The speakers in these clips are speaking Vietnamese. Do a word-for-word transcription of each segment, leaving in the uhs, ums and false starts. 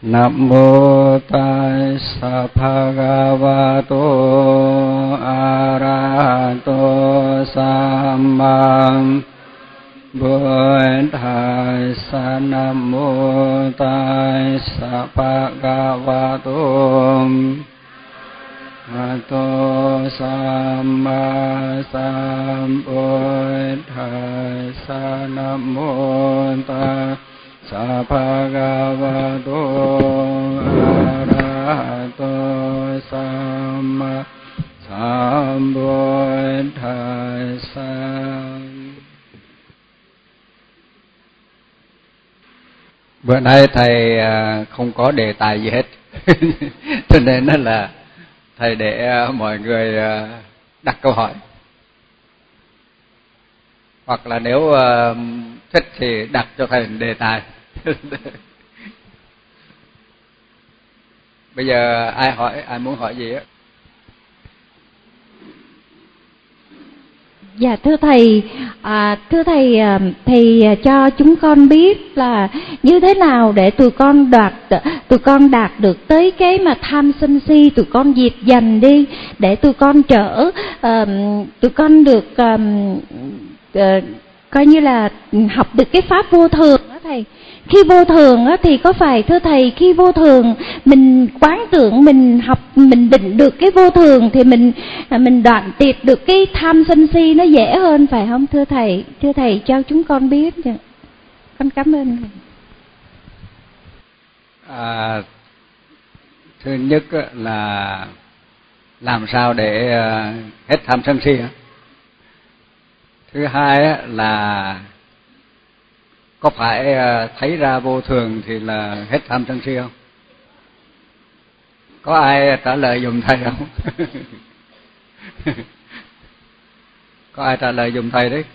Nam mô Tassa Bhagavato Arahato Samma Buddhassa. Nam mô Tassa Bhagavato Arahato Samma Sambuddhassa. Nam mô Tassa Bhagavato Arahato Samma Sambuddhassa. Bữa nay thầy không có đề tài gì hết, cho nên là thầy để mọi người đặt câu hỏi, hoặc là nếu thích thì đặt cho thầy đề tài. Bây giờ ai hỏi, ai muốn hỏi gì á? Dạ thưa thầy, à, thưa thầy, thầy cho chúng con biết là như thế nào để tụi con đạt tụi con đạt được tới cái mà tham sân si, tụi con diệt dần đi, để tụi con trở uh, tụi con được uh, uh, coi như là học được cái pháp vô thường đó thầy. Khi vô thường á, thì có phải thưa thầy, khi vô thường mình quán tưởng, mình học, mình định được cái vô thường thì mình mình đoạn tiệt được cái tham sân si nó dễ hơn phải không thưa thầy? Thưa thầy cho chúng con biết. Con cảm ơn thầy. À, thứ nhất là làm sao để hết tham sân si. Thứ hai là có phải thấy ra vô thường thì là hết tham sân si không? Có ai trả lời giùm thầy không? Có ai trả lời giùm thầy đấy?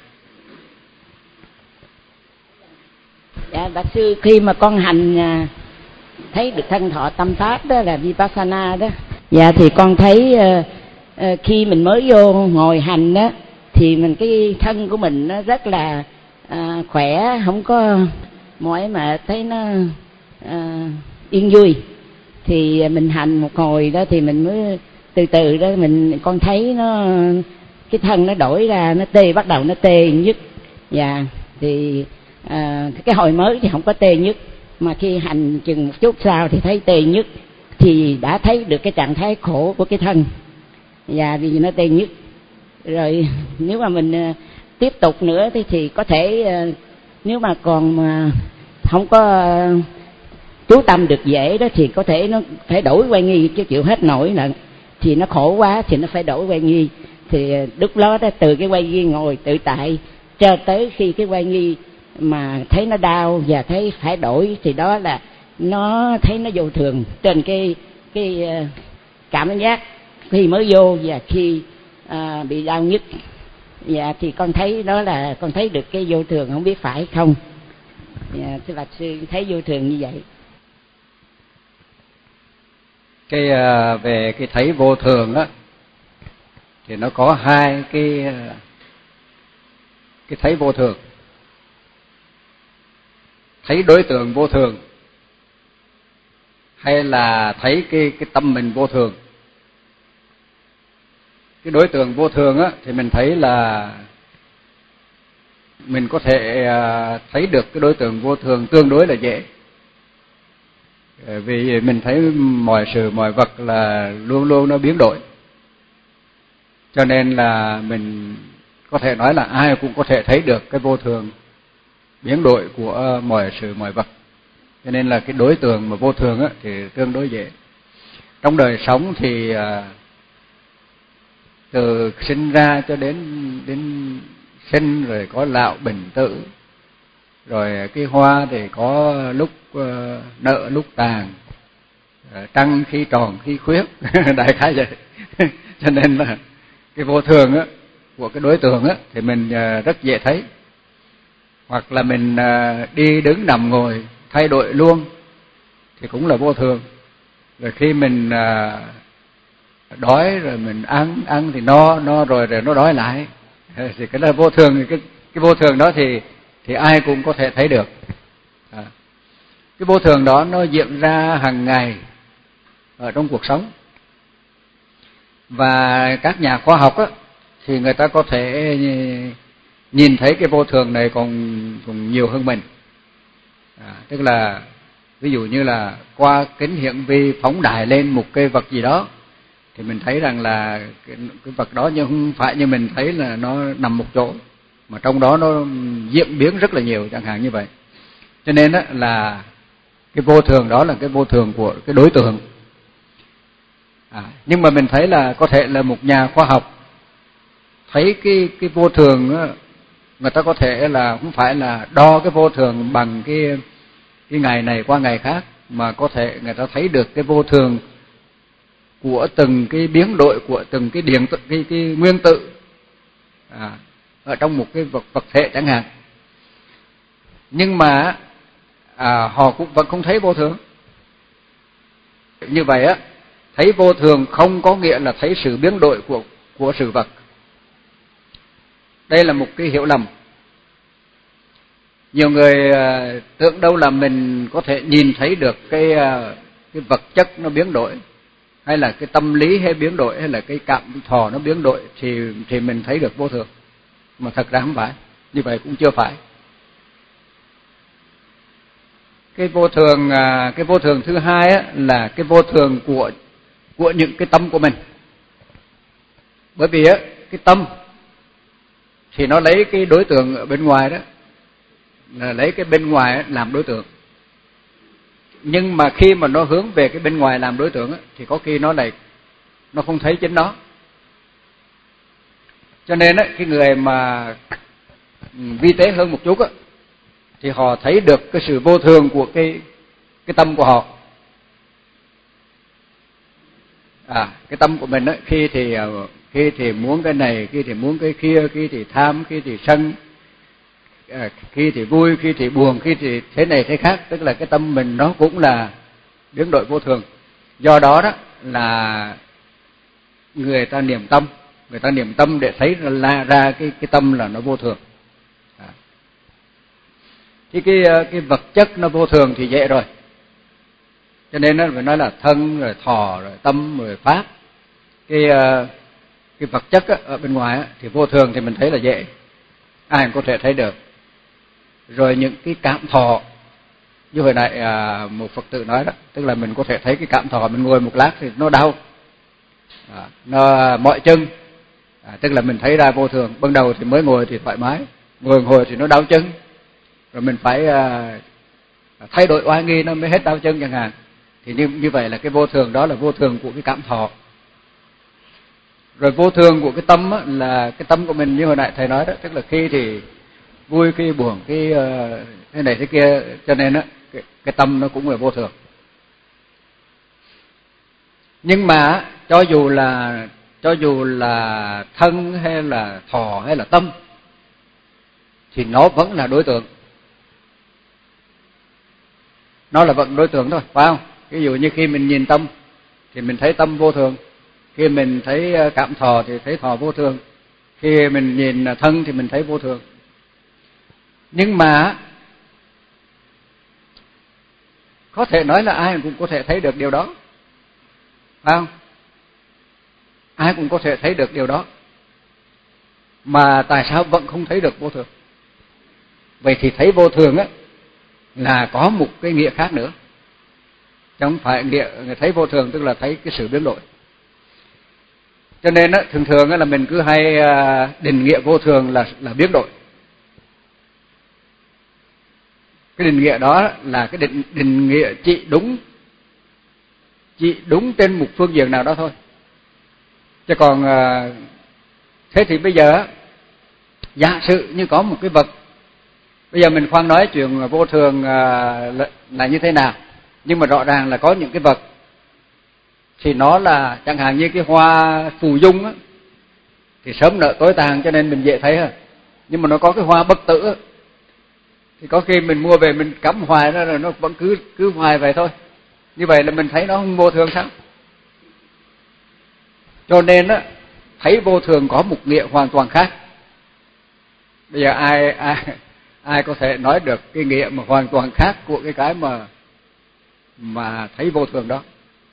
Dạ bác sư, khi mà con hành thấy được thân thọ tâm pháp đó là Vipassana đó. Dạ thì con thấy uh, uh, khi mình mới vô ngồi hành đó thì mình cái thân của mình nó rất là uh, khỏe, không có mỏi mệt, thấy nó uh, yên vui. Thì mình hành một hồi đó thì mình mới từ từ đó mình con thấy nó cái thân nó đổi ra, nó tê, bắt đầu nó tê nhức. Dạ thì à, cái hồi mới thì không có tê nhức, mà khi hành chừng một chút sau thì thấy tê nhức, thì đã thấy được cái trạng thái khổ của cái thân. Dạ vì nó tê nhức rồi. Nếu mà mình uh, tiếp tục nữa thì, thì có thể uh, nếu mà còn mà không có uh, chú tâm được dễ đó thì có thể nó phải đổi quay nghi, chứ chịu hết nổi nữa thì nó khổ quá thì nó phải đổi quay nghi. Thì lúc đó, đó từ cái quay nghi ngồi tự tại cho tới khi cái quay nghi mà thấy nó đau và thấy phải đổi, thì đó là nó thấy nó vô thường trên cái cái cảm giác khi mới vô và khi à, bị đau nhức. Dạ thì con thấy đó là con thấy được cái vô thường, không biết phải không. Dạ thưa bạch sư, thấy vô thường như vậy. Cái uh, về cái thấy vô thường á thì nó có hai cái uh, cái thấy vô thường. Thấy đối tượng vô thường hay là thấy cái cái tâm mình vô thường. Cái đối tượng vô thường á thì mình thấy là mình có thể uh, thấy được cái đối tượng vô thường tương đối là dễ. Vì mình thấy mọi sự mọi vật là luôn luôn nó biến đổi, cho nên là mình có thể nói là ai cũng có thể thấy được cái vô thường biến đổi của mọi sự mọi vật. Cho nên là cái đối tượng mà vô thường á, thì tương đối dễ. Trong đời sống thì từ sinh ra cho đến đến sinh rồi có lão bệnh tử, rồi cái hoa thì có lúc nở lúc tàn, trăng khi tròn khi khuyết, đại khái vậy. Cho nên là cái vô thường á, của cái đối tượng á, thì mình rất dễ thấy. Hoặc là mình đi đứng nằm ngồi thay đổi luôn thì cũng là vô thường. Rồi khi mình đói rồi mình ăn ăn thì no no rồi rồi nó đói lại, thì cái là vô thường. Cái, cái, cái vô thường đó thì thì ai cũng có thể thấy được. À, cái vô thường đó nó diễn ra hàng ngày ở trong cuộc sống. Và các nhà khoa học á, thì người ta có thể nhìn thấy cái vô thường này còn, còn nhiều hơn mình. À, tức là ví dụ như là qua kính hiển vi phóng đại lên một cái vật gì đó, thì mình thấy rằng là cái, cái vật đó nhưng không phải như mình thấy là nó nằm một chỗ, mà trong đó nó diễn biến rất là nhiều, chẳng hạn như vậy. Cho nên á, là cái vô thường đó là cái vô thường của cái đối tượng. À, nhưng mà mình thấy là có thể là một nhà khoa học thấy cái cái vô thường á, người ta có thể là không phải là đo cái vô thường bằng cái cái ngày này qua ngày khác, mà có thể người ta thấy được cái vô thường của từng cái biến đổi của từng cái điện cái cái nguyên tử à, ở trong một cái vật vật thể chẳng hạn. Nhưng mà à, họ cũng vẫn không thấy vô thường. Như vậy á, thấy vô thường không có nghĩa là thấy sự biến đổi của của sự vật. Đây là một cái hiểu lầm. Nhiều người uh, tưởng đâu là mình có thể nhìn thấy được cái uh, cái vật chất nó biến đổi, hay là cái tâm lý hay biến đổi, hay là cái cảm thọ nó biến đổi thì thì mình thấy được vô thường. Mà thật ra không phải, như vậy cũng chưa phải. Cái vô thường uh, cái vô thường thứ hai á, là cái vô thường của của những cái tâm của mình. Bởi vì á, cái tâm thì nó lấy cái đối tượng ở bên ngoài đó, là lấy cái bên ngoài làm đối tượng. Nhưng mà khi mà nó hướng về cái bên ngoài làm đối tượng thì có khi nó lại nó không thấy chính nó. Cho nên cái người mà vi tế hơn một chút thì họ thấy được cái sự vô thường của cái cái tâm của họ. À, cái tâm của mình khi thì khi thì muốn cái này, khi thì muốn cái kia, khi thì tham, khi thì sân, khi thì vui, khi thì buồn, khi thì thế này thế khác. Tức là cái tâm mình nó cũng là biến đổi vô thường. Do đó đó là người ta niệm tâm, người ta niệm tâm để thấy ra ra cái cái tâm là nó vô thường. À. Thì cái cái vật chất nó vô thường thì dễ rồi. Cho nên nó phải nói là thân rồi thọ rồi tâm rồi pháp. Cái cái vật chất ở bên ngoài thì vô thường thì mình thấy là dễ, ai cũng có thể thấy được. Rồi những cái cảm thọ, như hồi nãy à, một Phật tử nói đó, tức là mình có thể thấy cái cảm thọ, mình ngồi một lát thì nó đau, à, nó mỏi chân, à, tức là mình thấy ra vô thường. Ban đầu thì mới ngồi thì thoải mái, ngồi ngồi thì nó đau chân, rồi mình phải à, thay đổi oai nghi nó mới hết đau chân chẳng hạn. Thì như như vậy là cái vô thường đó là vô thường của cái cảm thọ. Rồi vô thường của cái tâm á, là cái tâm của mình như hồi nãy thầy nói đó, tức là khi thì vui, khi buồn, khi uh, thế này thế kia. Cho nên á, cái, cái tâm nó cũng là vô thường. Nhưng mà cho dù là cho dù là thân hay là thọ hay là tâm thì nó vẫn là đối tượng. Nó là vẫn đối tượng thôi, phải không? Ví dụ như khi mình nhìn tâm thì mình thấy tâm vô thường, khi mình thấy cảm thọ thì thấy thọ vô thường, khi mình nhìn thân thì mình thấy vô thường. Nhưng mà có thể nói là ai cũng có thể thấy được điều đó, phải không? Ai cũng có thể thấy được điều đó, mà tại sao vẫn không thấy được vô thường? Vậy thì thấy vô thường á là có một cái nghĩa khác nữa, chứ không phải nghĩa thấy vô thường tức là thấy cái sự biến đổi. Cho nên á, thường thường á là mình cứ hay định nghĩa vô thường là là biến đổi. Cái định nghĩa đó là cái định định nghĩa chỉ đúng chỉ đúng trên một phương diện nào đó thôi. Chứ còn thế thì bây giờ giả sử như có một cái vật, bây giờ mình khoan nói chuyện vô thường là như thế nào, nhưng mà rõ ràng là có những cái vật thì nó là chẳng hạn như cái hoa phù dung á, thì sớm nở tối tàn cho nên mình dễ thấy hơn. Nhưng mà nó có cái hoa bất tử á, thì có khi mình mua về mình cắm hoài đó rồi nó vẫn cứ cứ hoài vậy thôi. Như vậy là mình thấy nó không vô thường sao? Cho nên á, thấy vô thường có một nghĩa hoàn toàn khác. Bây giờ ai ai ai có thể nói được cái nghĩa mà hoàn toàn khác của cái cái mà mà thấy vô thường đó.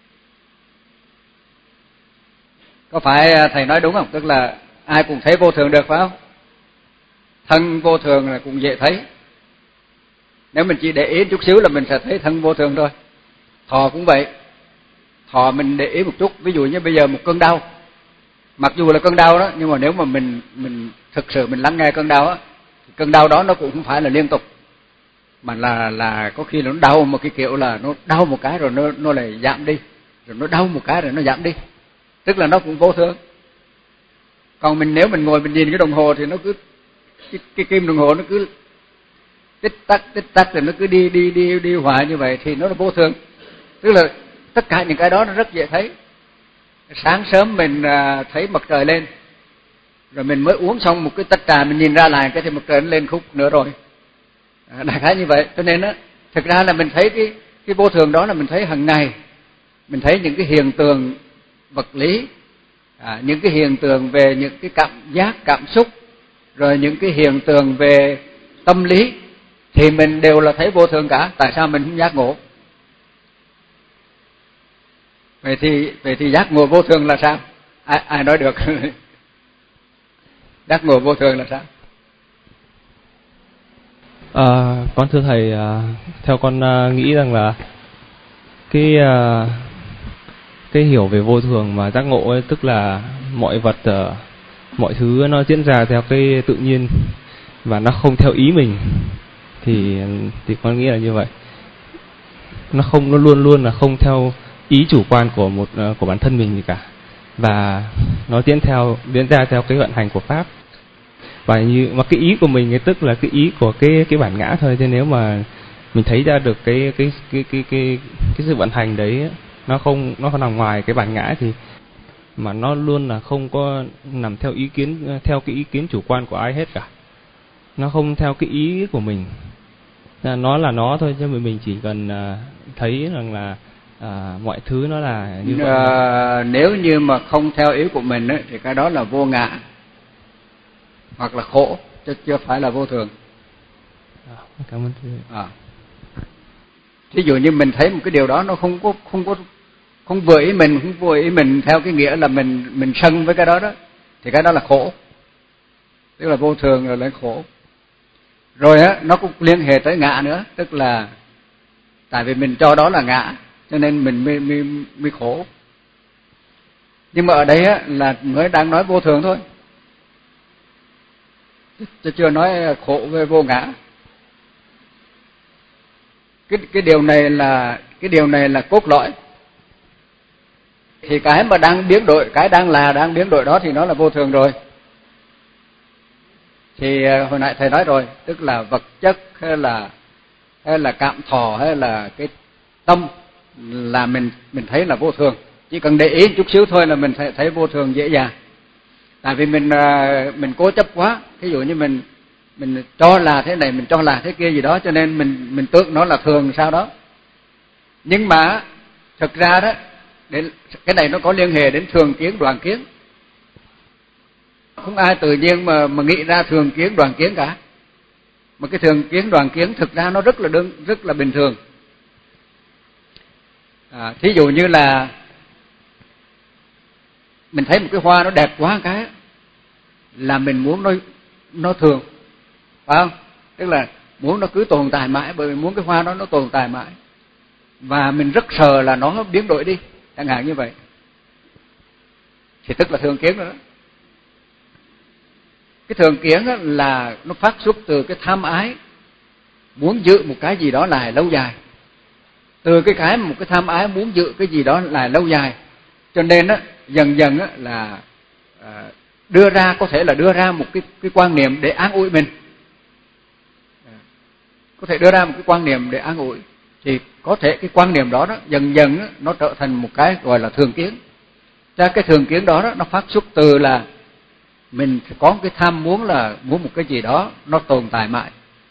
Có phải thầy nói đúng không? Tức là ai cũng thấy vô thường được phải không? Thân vô thường là cũng dễ thấy. Nếu mình chỉ để ý chút xíu là mình sẽ thấy thân vô thường thôi. Thọ cũng vậy. Thọ mình để ý một chút, ví dụ như bây giờ một cơn đau, mặc dù là cơn đau đó, nhưng mà nếu mà mình mình thực sự mình lắng nghe cơn đau á, thì cơn đau đó nó cũng không phải là liên tục, mà là là có khi nó đau một cái kiểu là nó đau một cái rồi nó nó lại giảm đi, rồi nó đau một cái rồi nó giảm đi, tức là nó cũng vô thường. Còn mình nếu mình ngồi mình nhìn cái đồng hồ thì nó cứ cái, cái kim đồng hồ nó cứ tích tắc tích tắc rồi nó cứ đi đi đi đi hoài như vậy thì nó là vô thường. Tức là tất cả những cái đó nó rất dễ thấy. Sáng sớm mình thấy mặt trời lên, rồi mình mới uống xong một cái tách trà, mình nhìn ra lại cái thì mặt trời nó lên khúc nữa rồi. À, đại khái như vậy. Cho nên á, thực ra là mình thấy cái cái vô thường đó là mình thấy hàng ngày, mình thấy những cái hiện tượng vật lý, à, những cái hiện tượng về những cái cảm giác, cảm xúc, rồi những cái hiện tượng về tâm lý thì mình đều là thấy vô thường cả. Tại sao mình không giác ngộ? Vậy thì vậy thì giác ngộ vô thường là sao? Ai ai nói được? Giác ngộ vô thường là sao? À, con thưa thầy, à, theo con à, nghĩ rằng là cái à, cái hiểu về vô thường mà giác ngộ ấy, tức là mọi vật, à, mọi thứ nó diễn ra theo cái tự nhiên và nó không theo ý mình, thì thì con nghĩ là như vậy. Nó không, nó luôn luôn là không theo ý chủ quan của một của bản thân mình gì cả, và nó diễn theo diễn ra theo cái vận hành của pháp. Và như mà cái ý của mình ấy, tức là cái ý của cái cái bản ngã thôi. Thế nếu mà mình thấy ra được cái cái cái cái cái cái sự vận hành đấy, nó không nó không nằm ngoài cái bản ngã, thì mà nó luôn là không có nằm theo ý kiến theo cái ý kiến chủ quan của ai hết cả. Nó không theo cái ý của mình. Nó là nó thôi, chứ mình chỉ cần thấy rằng là à, mọi thứ nó là như vậy. À, nếu như mà không theo ý của mình ấy, thì cái đó là vô ngã hoặc là khổ, chứ chưa phải là vô thường. À, cảm ơn thưa. À. Ví dụ như mình thấy một cái điều đó nó không có không có không vừa ý mình, không vừa ý mình theo cái nghĩa là mình mình sân với cái đó đó, thì cái đó là khổ, tức là vô thường rồi là khổ. Rồi á, nó cũng liên hệ tới ngã nữa, tức là tại vì mình cho đó là ngã cho nên mình mới mới, mới khổ. Nhưng mà ở đây á, là mới đang nói vô thường thôi, chứ chưa nói khổ về vô ngã. Cái cái điều này là cái điều này là cốt lõi. Thì cái mà đang biến đổi, cái đang là đang biến đổi đó thì nó là vô thường rồi. Thì hồi nãy thầy nói rồi, tức là vật chất hay là hay là cảm thọ hay là cái tâm là mình mình thấy là vô thường. Chỉ cần để ý chút xíu thôi là mình thấy, thấy vô thường dễ dàng. Tại vì mình mình cố chấp quá, ví dụ như mình mình cho là thế này, mình cho là thế kia gì đó, cho nên mình mình tưởng nó là thường sao đó. Nhưng mà thực ra đó, đến cái này nó có liên hệ đến thường kiến đoạn kiến. Không ai tự nhiên mà mà nghĩ ra thường kiến đoạn kiến cả. Mà cái thường kiến đoạn kiến thực ra nó rất là đơn, rất là bình thường. À, thí dụ như là mình thấy một cái hoa nó đẹp quá cái là mình muốn nó nó thường, phải không? Tức là muốn nó cứ tồn tại mãi, bởi vì muốn cái hoa đó nó tồn tại mãi. Và mình rất sợ là nó biến đổi đi, chẳng hạn như vậy. Thì tức là thường kiến rồi đó. Cái thường kiến là nó phát xuất từ cái tham ái, muốn giữ một cái gì đó lại lâu dài. Từ cái cái một cái tham ái muốn giữ cái gì đó lại lâu dài, cho nên á dần dần á là à, đưa ra có thể là đưa ra một cái cái quan niệm để an ủi mình. À, có thể đưa ra một cái quan niệm để an ủi, thì có thể cái quan niệm đó, đó dần dần á, nó trở thành một cái gọi là thường kiến. Ra cái thường kiến đó, đó nó phát xuất từ là mình có cái tham muốn là muốn một cái gì đó nó tồn tại mãi.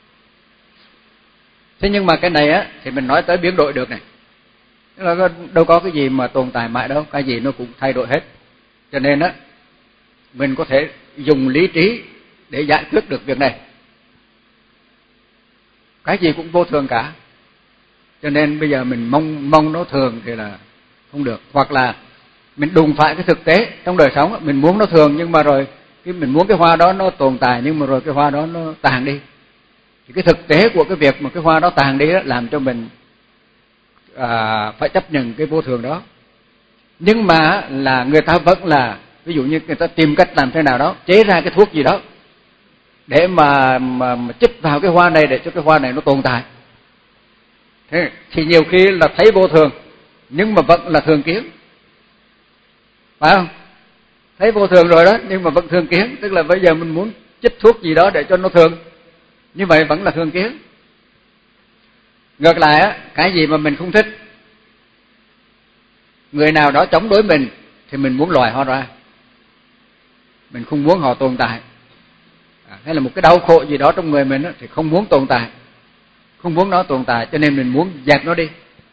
Thế nhưng mà cái này á thì mình nói tới biến đổi được này. Tức là đâu có cái gì mà tồn tại mãi đâu, cái gì nó cũng thay đổi hết. Cho nên á mình có thể dùng lý trí để giải quyết được việc này. Cái gì cũng vô thường cả. Cho nên bây giờ mình mong mong nó thường thì là không được. Hoặc là mình đụng phải cái thực tế trong đời sống, mình muốn nó thường nhưng mà rồi cái mình muốn cái hoa đó nó tồn tại, nhưng mà rồi cái hoa đó nó tàn đi. Thì cái thực tế của cái việc mà cái hoa đó tàn đi đó làm cho mình à, phải chấp nhận cái vô thường đó. Nhưng mà là người ta vẫn là, ví dụ như người ta tìm cách làm thế nào đó, chế ra cái thuốc gì đó để mà mà, mà chích vào cái hoa này để cho cái hoa này nó tồn tại. Thế thì nhiều khi là thấy vô thường nhưng mà vẫn là thường kiến, phải không? Thấy vô thường rồi đó nhưng mà vẫn thường kiến, tức là bây giờ mình muốn chích thuốc gì đó để cho nó thường, như vậy vẫn là thường kiến. Ngược lại á, cái gì mà mình không thích, người nào đó chống đối mình thì mình muốn loại họ ra, mình không muốn họ tồn tại. À, hay là một cái đau khổ gì đó trong người mình á, thì không muốn tồn tại, không muốn nó tồn tại, cho nên mình muốn dẹp nó đi.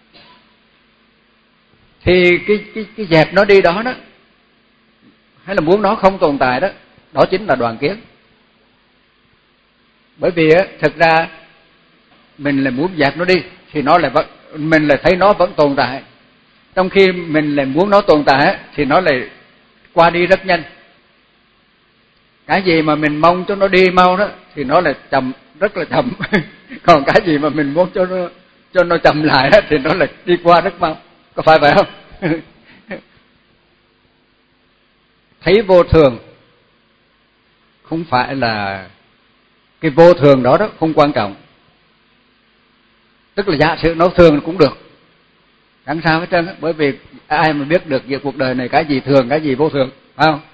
Thì cái cái cái dẹp nó đi đó đó, hay là muốn nó không tồn tại đó, đó chính là đoàn kiến. Bởi vì á, thực ra mình là muốn dẹp nó đi thì nó lại vẫn, mình lại thấy nó vẫn tồn tại. Trong khi mình lại muốn nó tồn tại thì nó lại qua đi rất nhanh. Cái gì mà mình mong cho nó đi mau đó thì nó lại chậm, rất là chậm. Còn cái gì mà mình muốn cho nó cho nó chậm lại đó, thì nó lại đi qua rất mau. Có phải vậy không? Thấy vô thường không phải là cái vô thường đó đó không quan trọng. Tức là giả sử nó thường cũng được, chẳng sao hết trơn á, bởi vì ai mà biết được giữa cuộc đời này cái gì thường, cái gì vô thường, phải không?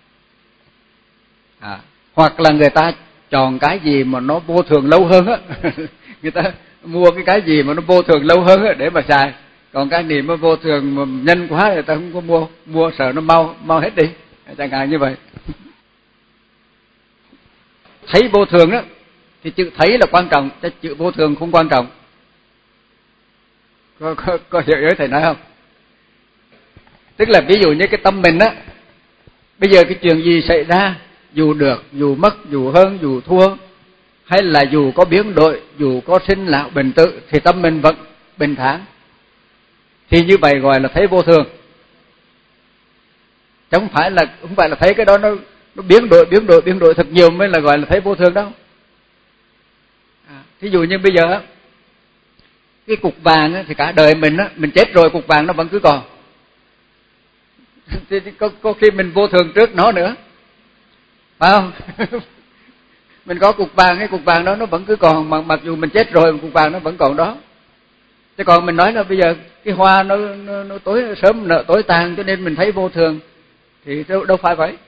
À, hoặc là người ta chọn cái gì mà nó vô thường lâu hơn á, người ta mua cái cái gì mà nó vô thường lâu hơn á để mà xài, còn cái gì mà vô thường mà nhanh quá người ta không có mua, mua sợ nó mau mau hết đi, chẳng hạn như vậy. Thấy vô thường đó thì chữ thấy là quan trọng, chứ chữ vô thường không quan trọng. Có, có, có hiểu ý thầy nói không? Tức là ví dụ như cái tâm mình á, bây giờ cái chuyện gì xảy ra, dù được, dù mất, dù hơn, dù thua, hay là dù có biến đổi, dù có sinh lão bệnh tử, thì tâm mình vẫn bình thản. Thì như vậy gọi là thấy vô thường. Chứ không phải là không phải là thấy cái đó nó nó biến đổi biến đổi biến đổi thật nhiều mới là gọi là thấy vô thường đâu. À, thí dụ như bây giờ cái cục vàng á, thì cả đời mình á, mình chết rồi cục vàng nó vẫn cứ còn. Thì có, có khi mình vô thường trước nó nữa, phải không? Mình có cục vàng, cái cục vàng đó nó vẫn cứ còn, mà mặc dù mình chết rồi cục vàng nó vẫn còn đó. Chứ còn mình nói là bây giờ cái hoa nó nó, nó tối sớm nở tối tàn cho nên mình thấy vô thường thì đâu, đâu phải vậy.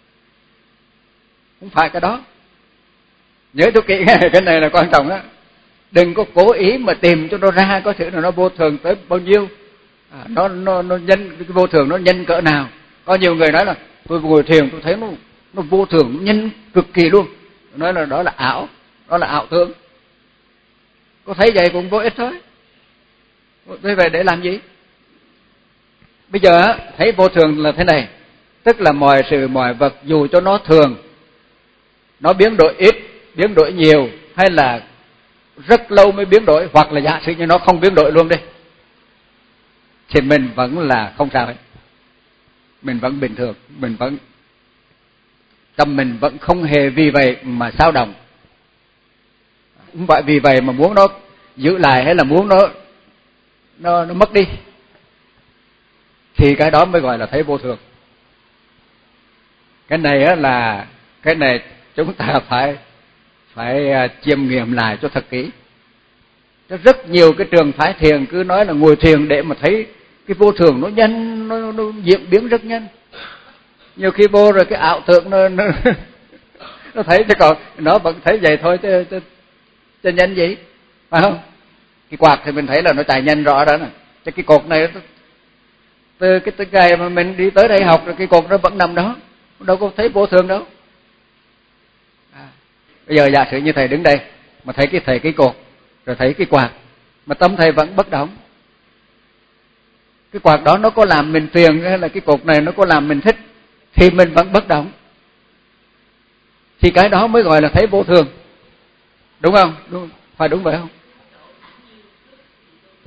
Không phải cái đó. Nhớ cho kỹ cái này là quan trọng đó. Đừng có cố ý mà tìm cho nó ra có thể là nó vô thường tới bao nhiêu, à, nó nó nó nhân cái vô thường nó nhân cỡ nào. Có nhiều người nói là tôi ngồi thiền tôi thấy nó nó vô thường, nó nhân cực kỳ luôn. Nói là đó là ảo, đó là ảo tưởng. Có thấy vậy cũng vô ích thôi. Thế vậy để làm gì? Bây giờ thấy vô thường là thế này, tức là mọi sự mọi vật dù cho nó thường, nó biến đổi ít, biến đổi nhiều, hay là rất lâu mới biến đổi, hoặc là giả sử như nó không biến đổi luôn đi, thì mình vẫn là không sao hết. Mình vẫn bình thường, mình vẫn tâm mình vẫn không hề vì vậy mà xao động. Không phải vì vậy mà muốn nó giữ lại hay là muốn nó nó nó mất đi. Thì cái đó mới gọi là thấy vô thường. Cái này á là cái này chúng ta phải phải chiêm nghiệm lại cho thật kỹ. Rất nhiều cái trường phái thiền cứ nói là ngồi thiền để mà thấy cái vô thường nó nhanh, nó, nó diễn biến rất nhanh. Nhiều khi vô rồi cái ảo tưởng nó nó, nó thấy, chứ còn nó vẫn thấy vậy thôi chứ, chứ, chứ nhanh gì, phải không? Cái quạt thì mình thấy là nó chạy nhanh rõ đó nè, chứ cái cột này từ cái từ ngày mà mình đi tới đây học rồi cái cột nó vẫn nằm đó, đâu có thấy vô thường đâu. À, bây giờ giả sử như thầy đứng đây mà thấy cái thầy cái cột rồi thấy cái quạt mà tâm thầy vẫn bất động, cái quạt đó nó có làm mình phiền hay là cái cột này nó có làm mình thích thì mình vẫn bất động, thì cái đó mới gọi là thấy vô thường, đúng không? Đúng, phải đúng vậy không?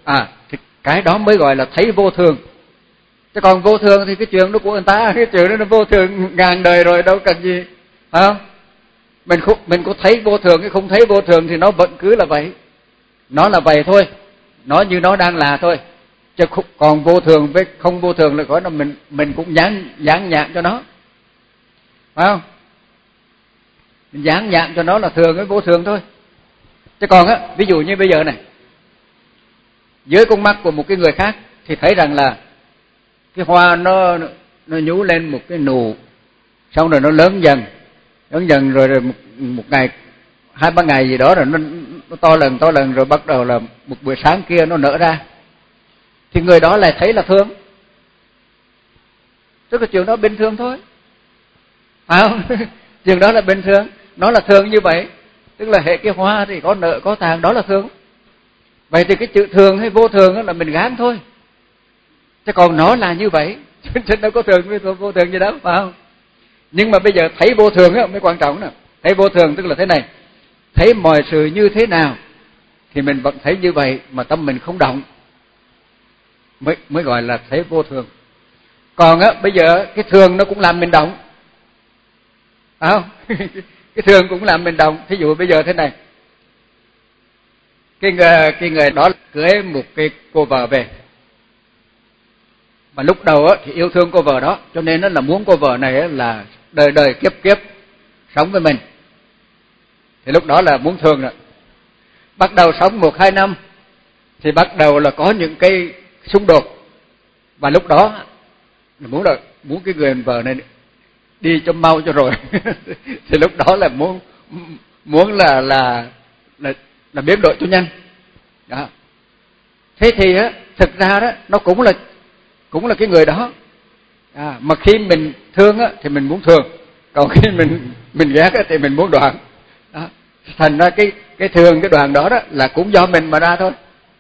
À, thì cái đó mới gọi là thấy vô thường. Chứ còn vô thường thì cái chuyện đó của người ta, cái chuyện đó nó vô thường ngàn đời rồi, đâu cần gì, phải không? Mình không, mình có thấy vô thường hay không thấy vô thường thì nó vẫn cứ là vậy. Nó là vậy thôi, nó như nó đang là thôi. Chứ không, còn vô thường với không vô thường là có là mình mình cũng dán dán nhãn cho nó, phải không? Mình dán nhãn cho nó là thường với vô thường thôi. Chứ còn á, ví dụ như bây giờ này, dưới con mắt của một cái người khác thì thấy rằng là cái hoa nó nó nhú lên một cái nụ, xong rồi nó lớn dần, lớn dần rồi, rồi một, một ngày hai ba ngày gì đó rồi nó, nó to lần to lần rồi bắt đầu là một buổi sáng kia nó nở ra, thì người đó lại thấy là thương. Tức là chuyện đó bình thường thôi, phải không? Chuyện đó là bình thường, nó là thường như vậy. Tức là hệ cái hoa thì có nở có tàn, đó là thường. Vậy thì cái chữ thường hay vô thường đó là mình gán thôi. Chứ còn nó là như vậy, chứ đâu có thường với vô thường gì đó, phải không? Nhưng mà bây giờ thấy vô thường á mới quan trọng nè. Thấy vô thường tức là thế này, thấy mọi sự như thế nào thì mình vẫn thấy như vậy mà tâm mình không động, mới mới gọi là thấy vô thường. Còn á bây giờ cái thường nó cũng làm mình động, phải không? Cái thường cũng làm mình động. Thí dụ bây giờ thế này, cái người, cái người đó cưới một cái cô vợ về, mà lúc đầu á thì yêu thương cô vợ đó, cho nên nó là muốn cô vợ này là đời đời kiếp kiếp sống với mình. Thì lúc đó là muốn thương rồi. Bắt đầu sống một hai năm thì bắt đầu là có những cái xung đột, và lúc đó muốn là muốn cái người vợ này đi cho mau cho rồi. Thì lúc đó là muốn muốn là là là, là biến đổi cho nhanh. Đó. Thế thì á thực ra đó nó cũng là cũng là cái người đó. À, mà khi mình thương á thì mình muốn thương, còn khi mình mình ghét á thì mình muốn đoạn. Đó. Thành ra cái cái thương cái đoạn đó đó là cũng do mình mà ra thôi.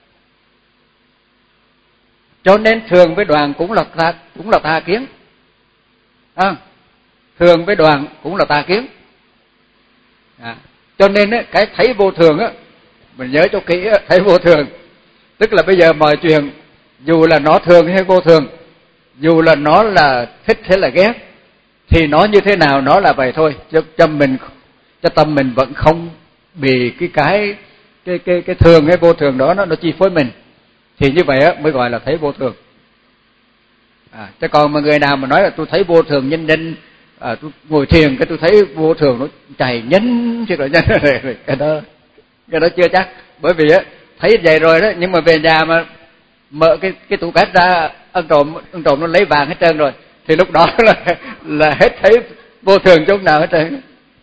Cho nên thường với đoạn cũng là tà, cũng là tà kiến. À, thường với đoạn cũng là tà kiến. À, cho nên á, cái thấy vô thường á, mình nhớ cho kỹ á, thấy vô thường tức là bây giờ mọi chuyện dù là nó thường hay vô thường, dù là nó là thích hay là ghét, thì nó như thế nào nó là vậy thôi, cho, cho mình cho tâm mình vẫn không bị cái cái cái cái cái thường hay vô thường đó nó nó chi phối mình, thì như vậy á mới gọi là thấy vô thường. À, chứ còn mà người nào mà nói là tôi thấy vô thường nhân nhân, à, tôi ngồi thiền cái tôi thấy vô thường nó chạy nhân chứ là nhân này, cái đó cái đó chưa chắc. Bởi vì á thấy vậy rồi đó, nhưng mà về nhà mà mở cái cái tủ cát ra, ăn trộm ăn trộm nó lấy vàng hết trơn rồi, thì lúc đó là là hết thấy vô thường chỗ nào hết trơn.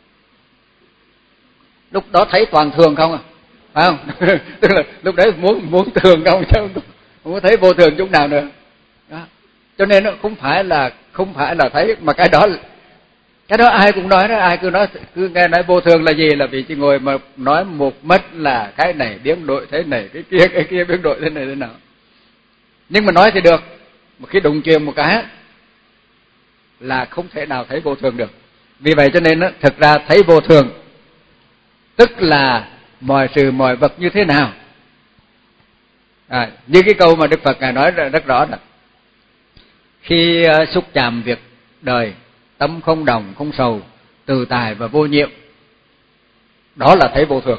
Lúc đó thấy toàn thường không à, phải không? Tức là lúc đấy muốn muốn thường không chứ không có thấy vô thường chỗ nào nữa. Đó. Cho nên nó không phải là không phải là thấy, mà cái đó cái đó ai cũng nói đó, ai cứ nói cứ nghe nói vô thường là gì, là vì chỉ ngồi mà nói một mất là cái này biến đổi thế này, cái kia cái kia biến đổi thế này thế nào. Nhưng mà nói thì được, mà khi đụng chạm một cái là không thể nào thấy vô thường được. Vì vậy cho nên đó, thực ra thấy vô thường tức là mọi sự mọi vật như thế nào. À, như cái câu mà Đức Phật Ngài nói rất rõ là khi xúc chạm việc đời, tâm không đồng không sầu, từ tài và vô nhiệm, đó là thấy vô thường.